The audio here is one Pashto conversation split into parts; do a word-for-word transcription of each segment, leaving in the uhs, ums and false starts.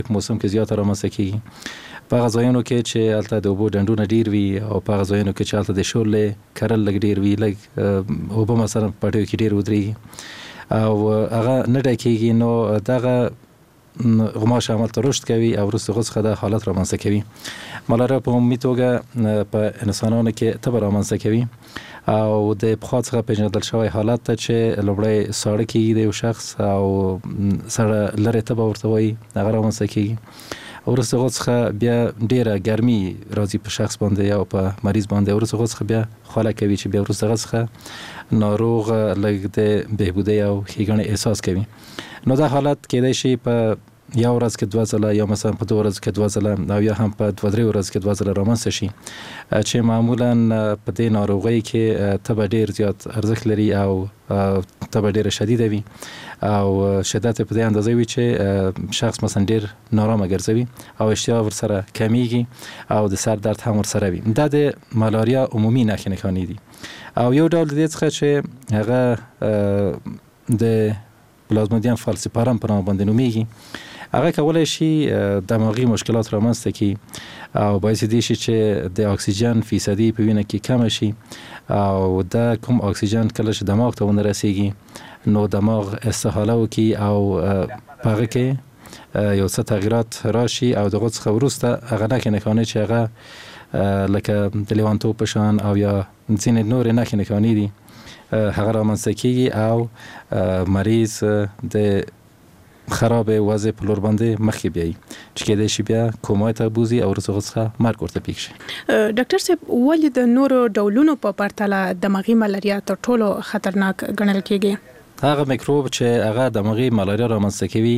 موسم کې زیات رامنځته کیږي په غزایانو کې چې الته د اوبو ډنډونه ډیر وي او په غزایانو کې چې الته د شولې کرل لګ ډیر وي لګ اوبه مثلا پټیو کې ډیر ودرېږي او هغه نه ډکیږي نو دغه غماش عمل ته رشد کوي او وروسته غوڅ د حالت رامنځته کوي ملاریا په عمومي توګه په انسانانو کې تبه رامنځته کوي او د پخوا څخه پیژندل شوی حالت ته چې لومړی ساړه کېږي د یو شخص او سره لرې تبه ورته وایي هغه رامنځته کېږي وروسته هغه څخه بیا ډیره ګرمي راځي په شخص باندې او په مریض باندې وروسته هغه څخه بیا خوله کوي چې بیا وروسته هغه څخه ناروغ لږ د بهبودۍ او ښېګڼې احساس کوي نو دا حالت کېدای شي په یا ورځ کې دوه ځله یا مثلا په دوه ورځ کې دوه ځله او یا هم په دوه درې ورځ کې دوه ځله رامنځته شي چې معمولا په دې ناروغۍ کې تبه ډیر زیات ارزښت لري او تبه ډیره شدیده وي او شدت په دې اندازه وي چې شخص مثلا ډیر نارامه ګرځوي او اشتها ورسره کمیږي او د سر درد هم ورسره وي دا د ملاریا عمومي نښې نښانې دي او یو ډول د دې څخه چې هغه د پلازمودیم فالسیپارم په نامه باندې نومیږي هغه کولای شي دماغي مشکلات رامنځته کړي او باعث دي شي چې د اکسیجن فیصدي په وینه کې کم شي او د کوم اکسیجن کله چې دماغ ته ونه رسیږي نو دماغ استحاله وکړي او په هغه کې یو څه تغیرات راشي او دغه څخه وروسته هغه نښې نښانې چې هغه لکه د لیوانتوب په شان او یا ځینې نورې نښې نښانې دي هغه رامنځته کېږي او مریض د خراب وضع په لور باندې مخکې بیایي چې کېدای شي بیا کومای ته بوزي او وروسته څخه مرګ ورته پیښ شي ډاکټر صاحب ولې د نورو ډولونو په پرتله دماغي ملاریا تر ټولو خطرناک ګڼل کېږي هغه میکروب چې هغه دماغي ملاریا رامنځته کوي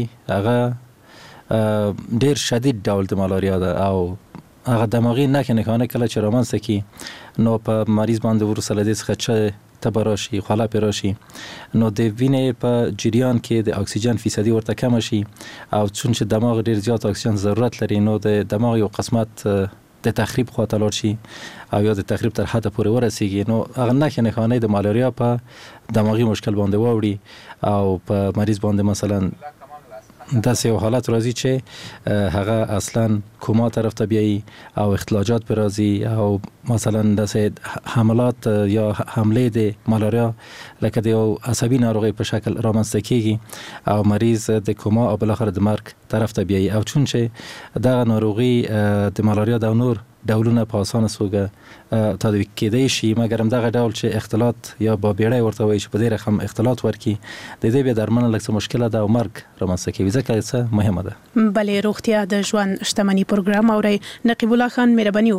هغه ډیر شدید ډول د ملاریا ده او هغه دماغي نښې نښانې کله چې رامنځته کړي نو په مریض باندې وروسته له دې څخه چې تبه راشي خوله پرې راشي نو د وینې په جریان کې د اکسیجن فیصدي ورته کم شي او چون چې دماغ ډیر زیات اکسیجن ضرورت لري نو د دماغ یو قسمت د تخریب خواته لاړ شي او یا د تخریب تر حده پورې ورسیږي نو هغه نښې نښانې د ملاریا په دماغي مشکل باندې واوړي او په مریض باندې مثلا داسې یو حالت راځي چې هغه اصلا کوما طرف ته بیایي او اختلاجات پر راځي او مثلا داسې حملات یا حمله د ملاریا لکه د یو عصبي ناروغۍ په شکل رامنځته کیږي او مریض د کوما او بالاخره د مرګ طرف ته بیایي او چون چې دغه ناروغي د ملاریا د نور ډولونه په اسانه توګه تداوی کېدای شي مګر هم دغه ډول چې اختلاط یا با بیړۍ ورته وایي چې په دې رقم اختلاط ورکړي د دې بیا درملنه لږ څه مشکله ده او مرګ رامنځته کوي ځکه څه مهمه ده. بلې روغتیا د ژوند شتمني پروګرام اورئ نقیب الله خان مهرباني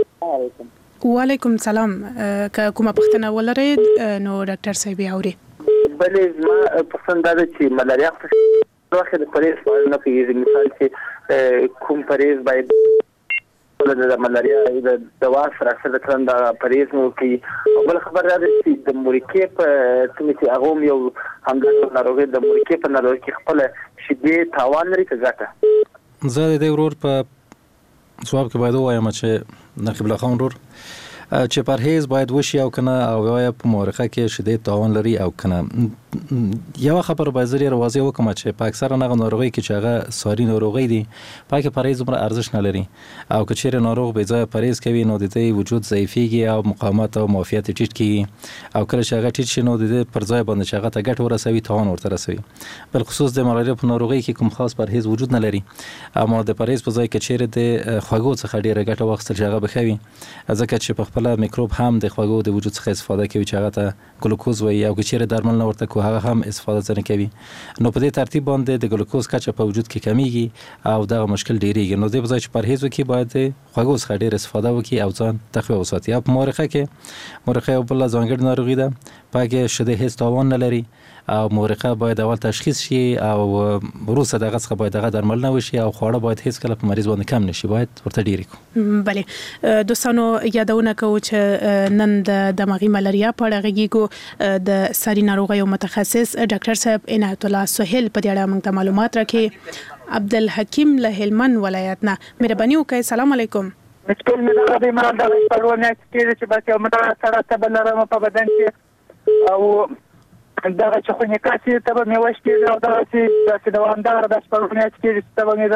وکړئ. وعلیکم سلام که کومه پوښتنه ولرئ نو ډاکټر صاحب یې اوري. بلې زما پوښتنه دا ده چې ملاریا خو د پرهیز نه پوهېږي مثال چې کوم پرهیز باید د ملاریا د دوا سره سره ترن د پرهیز مو کوي او بل خبر را ده چې د مورکې په کومې چې هغه هم یو همدغه ناروغي د مورکې په ناروغي کې خپل شدې تاوان لري که ګټه زه د دې ورور په ځواب کې باید ووایم چې نقیب الله خان ورور چې پرهیز باید وشي او کنه او یا په مورخه کې شدید تاوان لري او کنه یو خبر باید زری واضح وکم چې په اکثره نه ناروغي کې چې هغه ساري ناروغي دي پاکه پرهیز عمر ارزښت نه لري او که چیرې ناروغ به ځای پرهیز کوي نو د دې وجود ضعیفيږي او مقاومت او معافیت ټیټ کیږي او کله چې هغه ټیټ شي نو د دې پر ځای باندې چې هغه ته ګټ ورسوي تاوان ورته رسوي بل خصوص د ملاریا په ناروغي کې کوم خاص پرهیز وجود نه لري اما د پرهیز په ځای کې چیرې د خوږو څخه ډیره ګټه واخیستل چې هغه بخوي ځکه چې په خپل میکروب هم د خوږو د وجود څخه استفاده کوي چې هغه ته ګلوکوز وایي او که چیرې درمل نه ورته کوي هغه هم استفاده ځنه کوي نو په دې ترتیب باندې د ګلوکوز کچه په وجود کې کمیږي او دغه مشکل ډیریږي نو د بځای چې پرهیز وکړي باید خوږو څخه ډیر استفاده وکړي او ځان تخفیف وساتي یا په مورخه کې مورخه یو بل ځانګړی ناروغي ده پکې شده هیڅ تاوان نه لري او مورخه باید اول تشخیص شي او وروسته دغه څخه باید دغه درملنه وشي او خواړه باید هیڅ کله په مریض باندې کم نشي باید ورته ډیر کو. بله دوستانو یادونه کوو چې نن د دماغي ملاریا په اړه غږیږو د ساري ناروغیو متخصص ډاکټر صاحب عنایت الله سهیل په دې اړه موږ معلومات راکړي. عبدالحکیم له هلمند ولایت نه مهرباني وکړئ. سلام علیکم. مشکل مې دا د مراد د پرونه چې چې بس یو مټه سره تبلرم په بدن کې او دا چې خو نه کاسي ته به مې وشتي او دا چې د دوامدار د پرونه چې ته به مې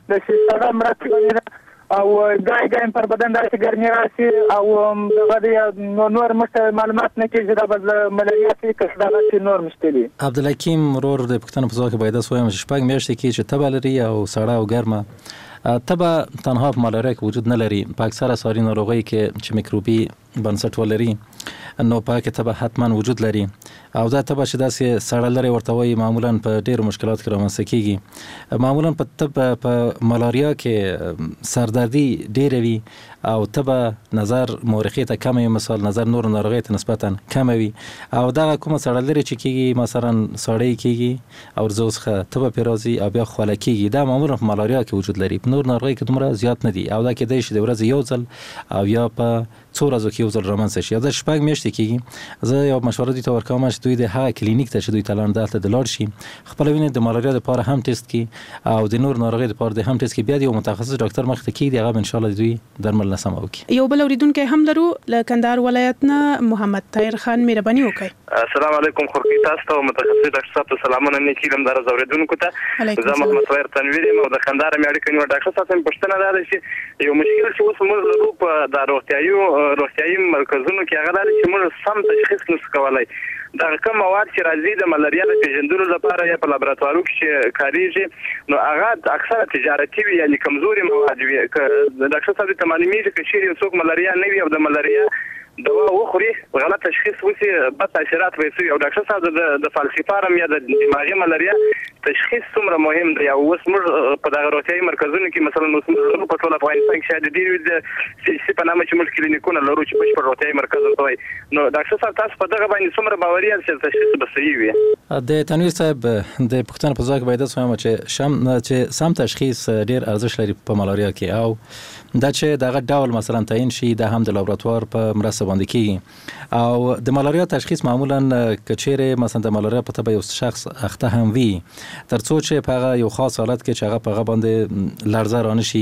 د سړه مړه کېږي او ګای ګای پر بدن داسې ګرمي راشي او دغه د نور مشته معلومات نه کېږي دا به ملاریا کې که دغه چې نور مشته دي. عبدالحکیم ورور د پښتنو په ځواب کې باید وایم چې شپږ میاشتې کې چې تبه لري او سړه او ګرمه تبه تنها په ملاریا کې وجود نه لري، په اکثره ساري ناروغۍ کې چې میکروبي بنسټ ولري نو پاکه تبه حتما وجود لري او دا تبه چې داسې سړه لري ورته وایي معمولا په ډېرو مشکلات کې رامنځته کېږي. معمولا په تبه په ملاریا کې سردردي ډېره وي او تبه نظر مورخې ته کمه وي، مثال نظر نور ناروغۍ ته نسبتا کمه وي او دغه کومه سړه لري چې کېږي مثلا سړی کېږي او ورځو څخه تبه پرې راځي او بیا خوله کېږي، دا معمولا په ملاریا کې وجود لري، په نور ناروغۍ کې دومره زیات نه دي او دا کېدای شي د ورځې یو ځل او یا په څو ورځو کې یو ځل رامنځته شي. دا شپږ میاشتې کېږي. زه یو مشوره دوی ته ورکوم چې دوی د هغه کلینیک ته چې دوی ته لاړ دلته د لاړ شي خپله وینې د ملاریا دپاره هم ټیسټ کړي او د نور ناروغۍ دپاره د هم ټیسټ کړي، بیا د یو متخصص ډاکټر مخې ته کېږدي، هغه به انشاءالله د دوی درملنه سمه وکړي. یو بل اورېدونکی هم لرو له کندهار ولایت نه محمد طاهر خان، مهرباني وکړئ. السلام علیکم خورکی تاسو ته متخصص ډاکټر صاحب ته سلامونه نه کړم در اوریدونکو ته. زه محمد طاهر تنویر یم او د کندهار مې اړیکه نیول. ډاکټر صاحب څنګه پوښتنه ده چې یو مشکل چې اوس موږ لرو په د روغتیايي روغتیايي مرکزونو کې هغه لري چې موږ سم تشخیص نشو کولای دا کوم مواد چې راځي د ملاریا د پیژندلو لپاره یا په لابراتوارو کې کاریږي نو هغه اکثره تجارتي وي یعنی کمزوري مواد وي. ډاکټر صاحب ته معلومیږي چې چیرې څوک ملاریا نه وي او د ملاریا دوا وخوري غلط تشخیص وسی بد تاثیرات وسی او ډاکټر صاحب د فالسیفارم یا د دماغي ملاریا تشخیص څومره مهم دی او اوس موږ په دغه روغتیايي مرکزونو کې مثلا اوس موږ په ټول افغانستان کې شاید ډېر د سی په نامه چې موږ کلینیکونه لرو چې په روغتیايي مرکز وي نو ډاکټر صاحب تاسو په دغه باندې څومره باوري یاست چې تشخیص به صحیح وي؟ د تنویر صاحب د پښتنو په ځای کې باید وایم چې شم چې سم تشخیص ډېر ارزښت لري په ملاریا کې او دا چې دغه ډول مثلا تعین شي د هم د لابراتوار په مرسته باندې کیږي او د ملاریا تشخیص معمولا کچېره مثلا د ملاریا په تبه یو شخص اخته هم وي ترڅو چې په هغه یو خاص حالت کې چې هغه په هغه باندې لړزه رانه شي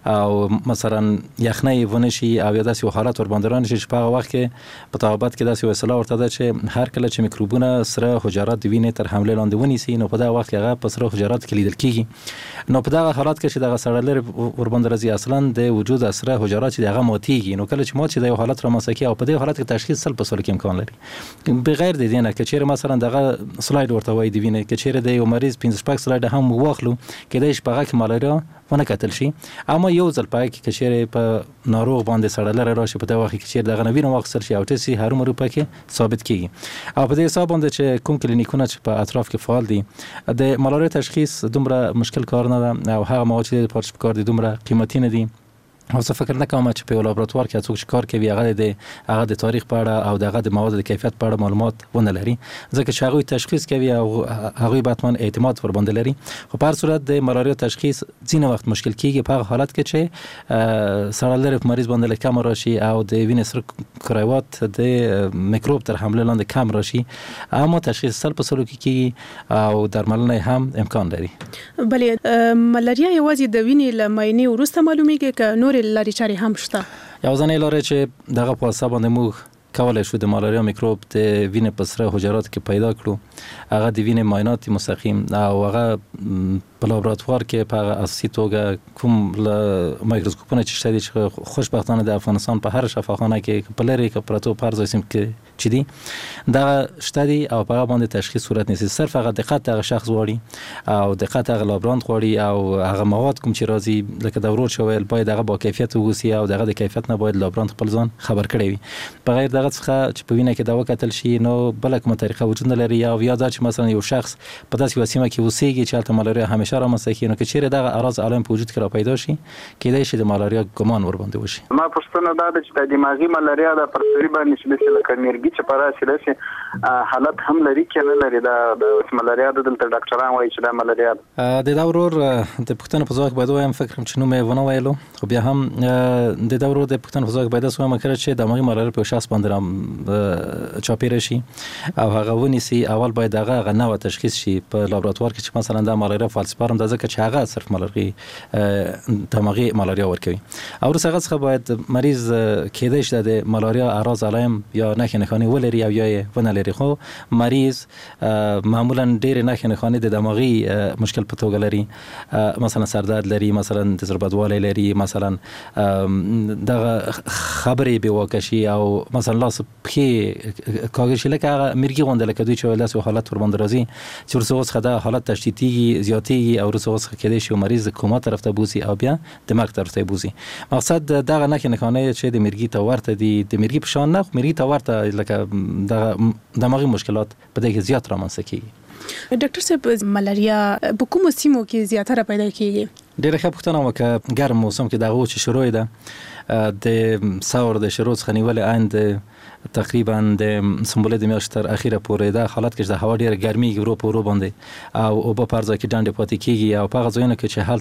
او مثلا یخنۍ ونه شي او یا داسې حالت ور باندې رانه شي چې په هغه وخت کې په طبابت کې داسې وسیله ورته ده چې هر کله چې میکروبونه سره حجرات د وینې تر حمله لاندې ونیسي نو په دغه وخت کې هغه په سره حجرات کې لیدل کیږي نو په دغه حالت کې چې دغه سره لري ور باندې راځي اصلا د وجود اسره حجرات چې دغه ماتيږي نو کله چې مات شي د یو حالت را مسکی او په دې حالت کې تشخیص سل په سل کې امکان لري بغیر د دې نه چې چیرې مثلا دغه سلاید ورته وای دی ویني چې چیرې د یو مریض پنځه شپږ سلاید هم واخلو کېدای شي په هغه کې ملاریا ونه کتل شي اما یو ځل پای کې چیرې په ناروغ باندې سره لره راشي په دغه وخت کې چیرې دغه نوینه واخصر شي او تاسو هر عمر په کې ثابت کیږي او په دې حساب باندې چې کوم کلینیکونه چې په اطراف کې فعال دي د ملاریا تشخیص دومره مشکل کار نه ده او هغه مواد چې په کار دي دومره قیمتي نه دي او څه فکر نه کوم چې په لابراتوار کې څوک کار کوي هغه د هغه د تاریخ په اړه او دغه د مواد د کیفیت په اړه معلومات ونه لري ځکه چې هغه تشخیص کوي او هغه باتمن اعتماد ور باندې لري خو په هر صورت د ملاریا تشخیص ځینې وخت مشکل کیږي په حالت کې چې سره لري مریض باندې کم راشي او د وینې سره کروات د میکروب تر حمله لاندې کم راشي اما تشخیص سل په سلو کې کیږي او درملنه هم امکان لري. بلې ملاریا یوازې د وینې لماینې وروسته معلومیږي که نور لاري چاري هم شته؟ یو ځنې لاري چې دغه په حساب باندې موږ کولای شو د ملاریا میکروب د وینې په سره حجرات کې پیدا کړو هغه د وینې معاینات مستقیم او هغه په لابراتوار کې په اساسي توګه کوم مایکروسکوپونه چې شته چې خوشبختانه د افغانستان په هر شفاخانه کې په لری کې پراتو پرځ اسم کې چې دي دا شته دي او په هغه باندې تشخیص صورت نیسي صرف هغه دقت هغه شخص غواړي او دقت هغه لابرانت غواړي او هغه مواد کوم چې راځي لکه د ورود شویل باید هغه با کیفیت وګوري او دغه د کیفیت نه باید لابرانت خپل ځان خبر کړي وي بغیر دغه څخه چې په وینه کې دا وکتل شي نو بل کومه طریقه وجود نه لري او یا دا چې مثلا یو شخص په داسې وسیمه کې وسیږي چې البته ملاریا همیشه را مسکی نو چې چیرې دغه اراز علائم په وجود کې را پیدا شي کېدای شي د ملاریا ګمان ور باندې وشي. ما پوښتنه دا ده چې د دماغي ملاریا د پرسری باندې چې لکه مرګي چې پراسي لشي حالت هم لري کې نه لري دا د ملاریا د دلته ډاکټران وایي چې دا ملاریا د دا ورور د پښتنو په ځای باید وایم فکر چې نو مې ونه ویلو خو بیا هم د دا ورور د پښتنو په ځای باید اسمه کړی چې د دماغي ملاریا په شخص باندې چاپیره شي او هغه ونیسي اول باید هغه نوې تشخیص شي په لابراتوار کې چې مثلا د ملاریا فالسیفای سپارم د ځکه چې هغه صرف ملاریا دماغي ملاریا ورکوي او وروسته هغه څخه باید مریض کېدای شي د ملاریا اعراض علائم یا نښې نښانې ولري او یا یې ونه لري خو مریض معمولا ډېرې نښې نښانې د دماغي مشکل په توګه لري مثلا سردرد لري مثلا د زړه بدوالی لري مثلا دغه خبرې بې واکه شي او مثلا لاس پښې کاږي شي لکه هغه مرګي غونډه لکه دوی چې ویل داسې حالت ورباندې راځي چې وروسته څخه دا حالت تشدیدېږي زیاتېږي او وروسته څخه کېدای شي مریض کوما طرف ته بوزي او بیا د مرګ طرف ته بوزي. مقصد دغه نښې نښانې چې د مرګي ته ورته دي د مرګي په شان نه خو مرګي ته ورته لکه دغه دماغي مشکلات په دې کې زیات رامنځته کېږي. ډاکټر صاحب ملاریا په کومو سیمو کې زیاتره پیدا کېږي؟ ډېره ښه پوښتنه وکړه. ګرم موسم کې دغه چې شروع ده د ساور د شروع څخه نیولې اند تقریبا د سمبولې د میاشتې تر اخیره پورې دا حالت کې د هوا ډېره ګرمي ورو په ورو باندې او اوبه پر ځای کې ډنډې پاتې کېږي او په هغه ځایونو کې چې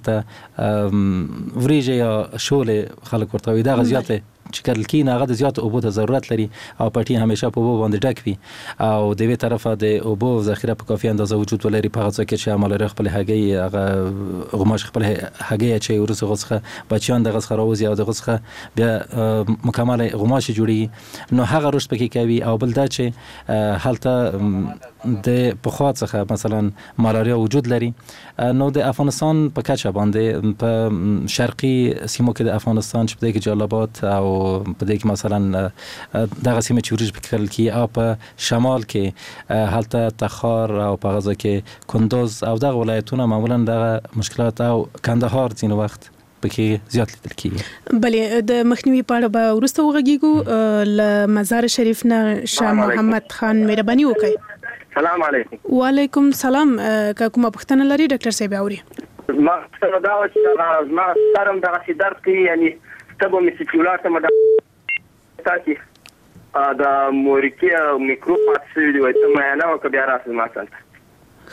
هلته وریجې یا شولې خلک ورته وایي دغه زیاتې چې کرل کېږي هغه د زیاتو اوبو ته ضرورت لري او پټي همیشه په اوبو باندې ډک وي او د یوې طرفه د اوبو ذخیره په کافي اندازه وجود ولري په هغه ځای کې چې ملاریا خپل هګۍ هغه غوماشې خپل هګۍ اچوي وروسته هغه څخه بچیان دغه څخه راوځي او دغه څخه بیا مکمل غوماشې جوړېږي نو هغه رشد پکې کوي او بل دا چې هلته د پخوا څخه مثلا ملاریا وجود لري نو د افغانستان په کچه باندې په شرقي سیمو کې د افغانستان چې په دې کې جلالاباد او په دې کې مثلا دغه سیمه چې وریج پکې کرل کېږي او په شمال کې هلته تخار او په غزه کې کندوز او دغه ولایتونه معمولا دغه مشکلات او کندهار ځینې وخت پکې زیات لیدل کېږي. بلې د مخنیوي په اړه به وروسته وغږیږو. له مزار شریف نه شاه محمد خان مهرباني وکړئ. سلام علیکم. وعلیکم سلام. که کومه پوښتنه لري ډاکټر صاحب اوري. ما څنګه دا چې ما ستارم دغه چې درد کوي یعنی تبو میسیکولات مده تاسو دا مورکی میکروب پاتې دی وای ته ما نه وک بیا راځم ما څنګه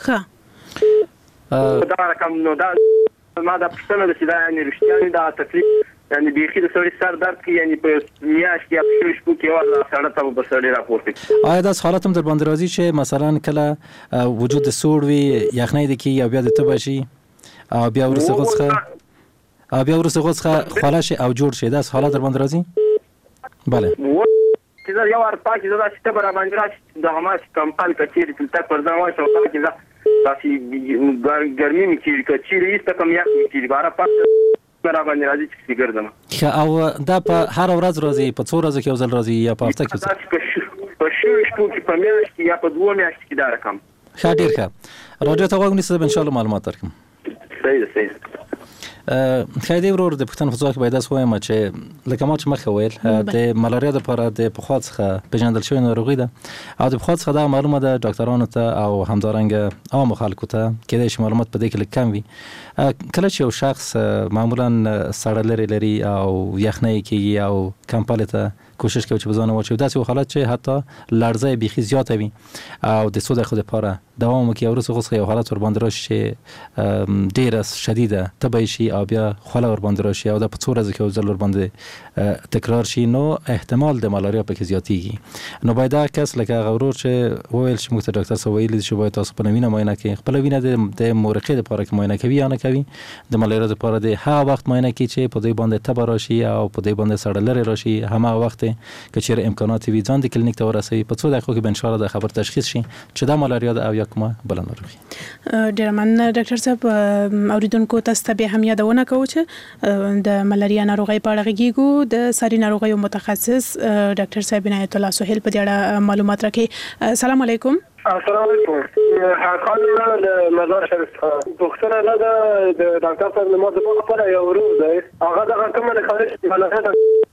ښه دا رقم نو دا ما دا پښتنه د سیدا یعنی رښتیا دا تکلیف یعنی بيخي د سړی سر درد کې یعنی په میاش کې په شپو کې ولا سړی ته په سړی راپورته آیا دا حالت هم در باندې راځي چې مثلا کله وجود سوړ وي یخنۍ د کې یا بیا د تبه شي او بیا ورسره غوڅه او بیا ورسره غوڅه خلاص او جوړ شي دا حالت در باندې راځي؟ بله چې دا یو ور پاکي دا چې ته برابر باندې راځي د حماس کمپال کچېری تل پر ځان وای شو پاکي دا تاسو ګرمي می چې کچېری است کوم یخ می چې بارا پات برابر باندې راځي چې ګرځم او دا په هر ورځ راځي په څو ورځې کې یو ځل راځي یا په هفته کې په شپږ شپو کې په میاشت کې یا په دوه میاشتو کې دا رقم ښه ډیر ښه راځي ته وګورئ چې ان شاء الله معلومات درکم. صحیح ده صحیح خیلی ورور د پښتون فضا کې باید اس وایم چې لکه ما چې مخه ویل د ملاریا لپاره د پخوا څخه پیژندل شوی ناروغي ده او د پخوا څخه دا معلومه ده ډاکټرانو ته او همدارنګه عام خلکو ته کېدای شي معلومات په دې کې لږ کم وي. کله چې یو شخص معمولا سړه لري لري او یخنۍ کېږي او کمپل ته کوشش کوي چې بزانه واچوي داسې حالت چې حتی لړزه بیخي زیاته وي او د سود خود لپاره دوام وکړي او وروسته غوڅه یو حالت ور باندې راشي چې ډیره شدیده تبه شي او بیا خوله ور باندې راشي او د په څو ورځې کې یو ځل ور باندې تکرار شي نو احتمال د ملاریا پکې زیاتېږي. نو باید دا کس لکه هغه ورور چې وویل چې موږ ته ډاکټر صاحب ویلي چې باید تاسو خپله وینه معاینه کړئ خپله وینه د مورقې لپاره کې معاینه کوي یا نه کوي د ملاریا لپاره د هغه وخت معاینه کوي چې په دوی باندې تبه راشي او په دوی باندې سړه لرې راشي هماغه وخت که چیرې امکانات وي ځان د کلینیک ته ورسوي په څو دقیقو کې به ان شاء الله د خبر تشخیص شي چې دا ملاریا ده او یا کومه بله ناروغي. ډېر مننه ډاکټر صاحب. اوریدونکو تاسو ته به هم یادونه کوو چې د ملاریا ناروغۍ په اړه غږیږو د ساري ناروغیو متخصص ډاکټر صاحب عنایت الله سهیل په دې اړه معلومات راکړي. السلام علیکم. السلام علیکم. خانم د مزار شریف پوښتنه نه ده د ډاکټر صاحب نوم د خپل یو ورور دی هغه دغه کومه نه خارج ملاریا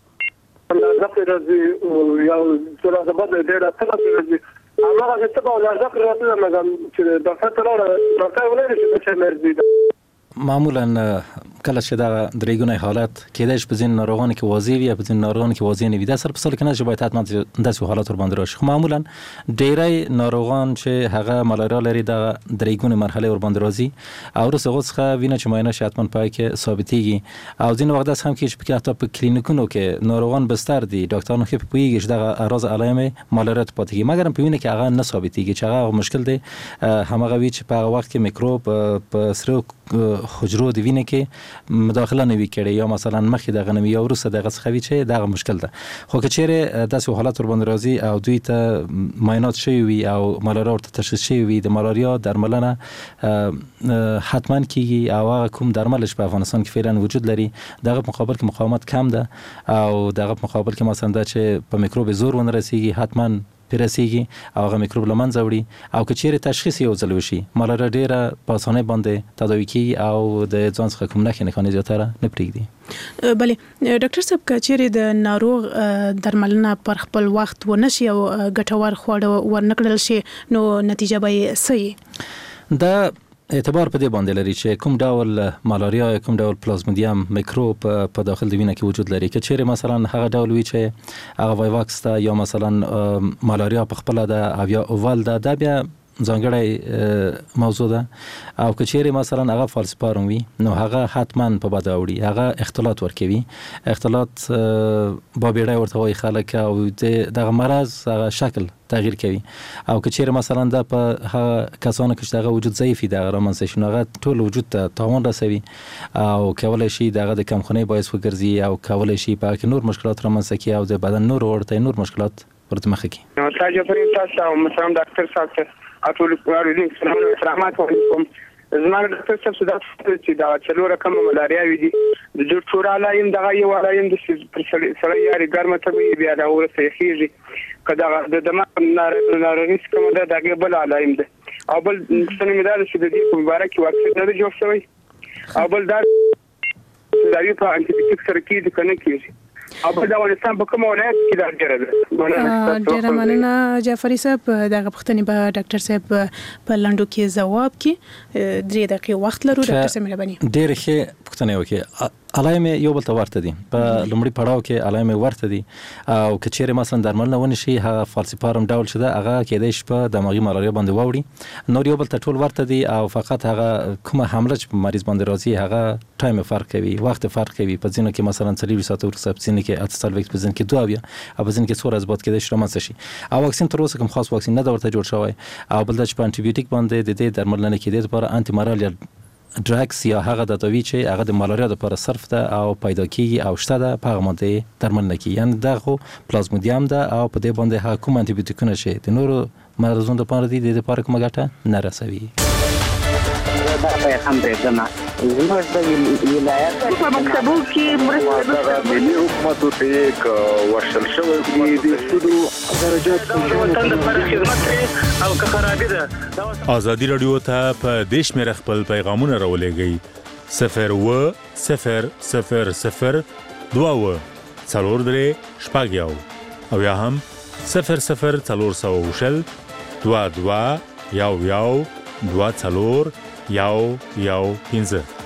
لازم راځي یو څه راځي بده ډېر څه راځي هغه چې ته په لازم راځي مګم چې ډاکټر سره ډاکټر ولې چې مرزي معمولا کله چې دا درېګونی حالت کېدای شي په ځینو ناروغانو کې واضح وي یا په ځینو ناروغانو کې واضح نه وي دا سر په سر کې نه چې باید حتما داسې حالات ور باندې راشي خو معمولا ډېری ناروغان چې هغه ملاریا لري دا درېګونی مرحله ور باندې راځي او وروسته هغه څخه وینه چې معاینه شي حتما پای کې ثابتېږي او ځینې وخت داسې هم کېږي چې حتی په کلینیکونو کې ناروغان بستر دي ډاکټرانو ښه پوهېږي چې دغه اعراض علائم ملاریا ته پاتې کېږي مګر په وینه کې هغه نه ثابتېږي چې هغه مشکل دی هماغه وي چې په هغه وخت کې میکروب په سره حجرو د وینې کې مداخله نه وي کړې یا مثلا مخکې د غنمي یا وروسته دغه څخه وي چې دغه مشکل ده. خو که چیرې داسې حالت ور باندې راځي او دوی ته معاینات شوي وي او ملاریا ورته تشخیص شوي وي، د ملاریا درملنه حتما کیږي او هغه کوم درملش په افغانستان کې فعلا وجود لري دغه مقابل کې مقاومت کم ده او دغه مقابل کې مثلا دا چې په میکروب زور ونه رسیږي حتما پیرسیږي او هغه میکروب لمنځه وړي او که چیرې تشخیص یو ځل وشي ملاریا ډیره په اسانۍ باندې تداوي کیږي او د ځان څخه کوم نښې نښانې زیاتره نه پرېږدي. بلې ډاکټر صاحب که چیرې د ناروغ درملنه پر خپل وخت ونه شي او ګټور خواړه ورنکړل شي نو نتیجه به یې څه وي؟ دا اعتبار په دې باندې لري چې کوم ډول ملاریا یا کوم ډول پلازمودیم میکروب په داخل د وینې کې وجود لري. که چیرې مثلا هغه ډول وي چې هغه وایواکس ده یا مثلا ملاریا په خپله ده او یا اوول ده، دا بیا ځانګړی موضوع ده. او که چیرې مثلا هغه فالسپارم وي نو هغه حتما په بد اوړي، هغه اختلاط ورکوي، اختلاط بابیړی ورته وایي خلک او دغه مرض هغه شکل تغییر کوي. او که چیرې مثلا دا په هغه کسانو کې چې دغه وجود ضعیفي دغه رامنځته شي نو هغه ټول وجود ته تاوان رسوي او کولی شي دغه د کمخونۍ باعث وګرځي او کولی شي په هغه کې نور مشکلات رامنځته کړي او د بدن نور ورته نور مشکلات ورته مخه کړي. نو تاسو پرې تاسو مثلا ډاکټر صاحب اټول پرې سلامات علیکم. زما ډاکټر صاحب صدا چې دا څلور رقم ملاریا وي دي د جوړ ټول علایم دغه یو علایم د سره یاري ګرمه ته بیا دا ورته خېږي کدا د دماغ ناروغي کوم ده دغه بل علایم ده او بل څنګه مدار چې د دې مبارک واکسین نه جوړ شوی او بل دا د په انټي بیوټیک سره کې کنه کېږي او په دا ولستان په کوم ولایت کې دا ډیره ده. ډیره مننه جعفري صاحب. دغه پوښتنې به ډاکټر صاحب په لنډو کې ځواب کړي. درې دقیقې وخت لرو ډاکټر صاحب مهرباني. ډیره ښه پوښتنه وکړه. علایم یو بل ته ورته دي، په لومړي پړاو کې علایم ورته دي او که چیرې مثلا درملنه ونه شي هغه فالسپارم ډول شته هغه کېدای شي په دماغي ملاریا باندې واوړي. نور یو بل ته ټول ورته دي او فقط هغه کومه حمله چې په مریض باندې راځي هغه ټایم فرق کوي، وخت فرق کوي. په ځینو کې مثلا څلور ساعت وروسته، په ځینو کې اته سال وخت، په ځینو کې دوه بیا او په ځینو کې څو ورځې بعد کېدای شي رامنځته شي. او واکسین تر اوسه کوم خاص واکسین نه دا ورته جوړ شوی او بل دا چې په انټي بیوټیک باندې د دې درملنه کېدای لپاره انټي ملاریا ډراګز یا هغه د دوايي چې هغه د ملاریا لپاره صرف ده او پیدا کیږي او شته ده په هغه باندې درملنه کوي. یعنی دغه پلازمودیم ده او په دې باندې هغه کوم انټي بیوټیکونه شي د نورو مرزونو لپاره دي د لپاره کومه ګټه نه رسوي. دا په هم درځما زموږ د ولایت په مکتبو کې مرسته د ملي حکومت ته یک ورشل شوی د سودو درجات په خدمت او که خرابې ده. ازادي رادیو ته په دیش مې خپل پیغامونه راولېږئ صفر و صفر صفر صفر دوه و څلور درې شپږ یو او یا هم صفر صفر څلور سوه وشل دوه دوه یو یو دوه څلور یو یو پنځه.